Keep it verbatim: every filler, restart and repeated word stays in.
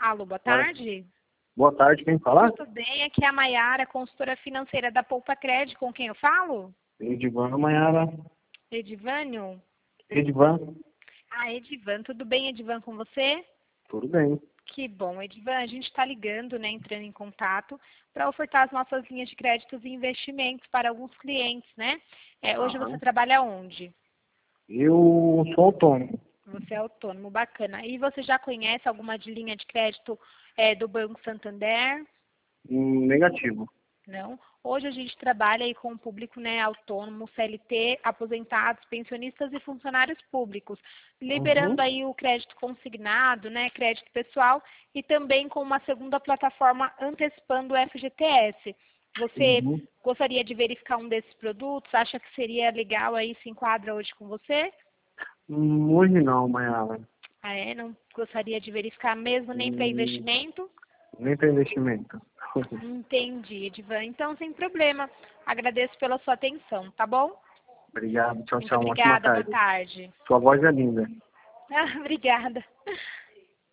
Alô, boa Oi. tarde. Boa tarde, quem fala? Tudo bem? Aqui é a Maiara, consultora financeira da Poupa Crédito. Com quem eu falo? Edivan, Maiara. Edivânio? Edivan, Ah, Edivan. Tudo bem, Edivan, com você? tudo bem. Que bom, Edivan. A gente está ligando, né, entrando em contato para ofertar as nossas linhas de créditos e investimentos para alguns clientes, né? É, hoje você Aham. trabalha onde? Eu sou autônomo. Você é autônomo, bacana. E você já conhece alguma de linha de crédito é, do Banco Santander? Hum, Negativo. Não. Hoje a gente trabalha aí com o público, né, autônomo, C L T, aposentados, pensionistas e funcionários públicos, liberando Uhum. aí o crédito consignado, né, crédito pessoal e também com uma segunda plataforma antecipando o F G T S. Você Uhum. gostaria de verificar um desses produtos? Acha que seria legal aí, se enquadra hoje com você? Hum, Hoje não, Maiara. Ah, é? Não gostaria de verificar mesmo nem para Hum, investimento? Nem para investimento. Entendi, Edivan. Então, sem problema. Agradeço pela sua atenção, tá bom? Obrigado, tchau, Muito tchau. Uma ótima obrigada, boa tarde. tarde. Sua voz é linda. Ah, obrigada.